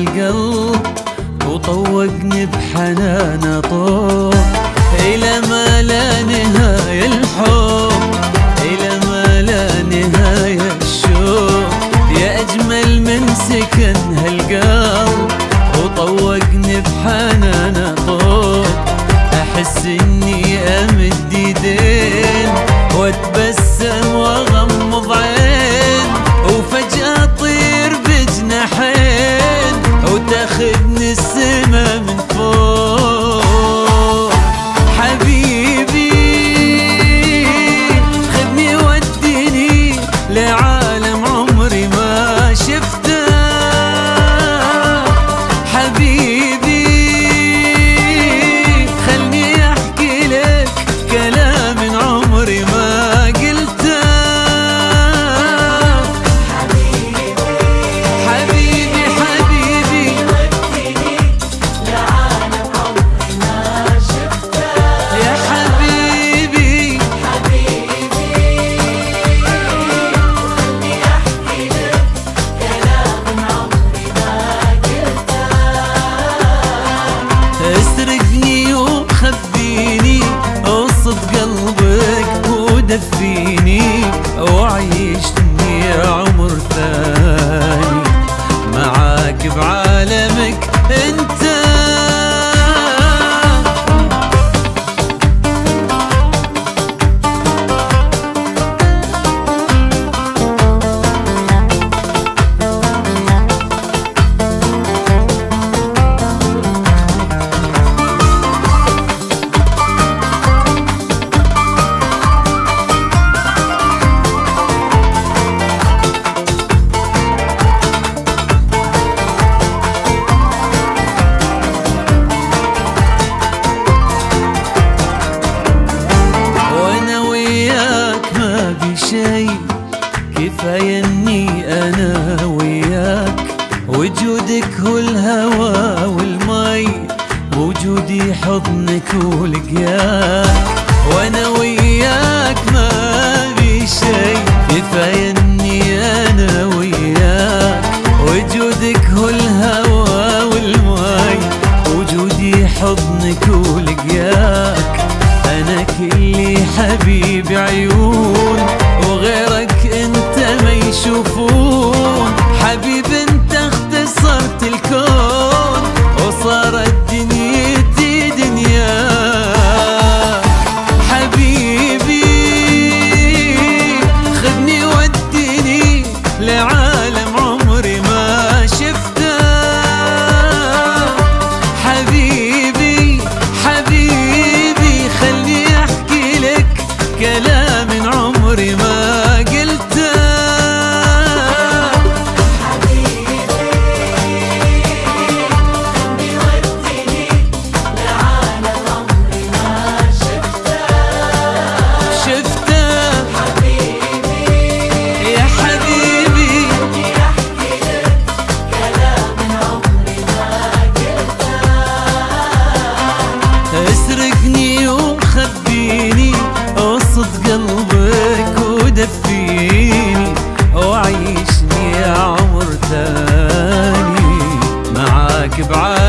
هالقلب وطوقني بحنانه طوق إلى ما لا نهاية الحب، إلى ما لا نهاية الشوق. يا أجمل من سكن هالقلب وطوقني بحنانه طوق. أحس إني أمد يدين وأتبسم وأغمض عين، وفجأة أطير بجناحين وتاخدني السما من فوق. حبيبي خدني وديني لعالم عمري ما شفته. حبيبي خلني أحكي لك كلام عمري ما قلته. حبيبي حبيبي وديني لعالم عمري ما شفته. يا حبيبي خلني أحكي لك كلام عمري ما قلته. اسرقني وخبيني وصف قلبك ودفيني وعيشني عمر ثاني معاك بعالمك انت. كفاية اني انا وياك، وجودك هو الهوى والمي، وجودي حضنك ولقياك. وانا وياك ما بي شي، كفاية اني انا وياك، وجودك هو الهوى والمي، وجودي حضنك ولقياك. انا كلي حبيب عيون وغيرك انت ما يشوفون. حبيب انت اختصرت الكون وصارت دنيتي دنياك. حبيبي خذني وديني لعالم عمري ما شفته. حبيبي حبيبي خلني احكي لك كلام عمري ما قلته. حبيبي خلني وديني لعالم عمري ما شفته. حبيبي يا حبيبي أحكي لك كلام عمري ما قلته. اسرقني وخبيني وصد قلبك ودفيني وعيشني عمر ثاني معاك بعالم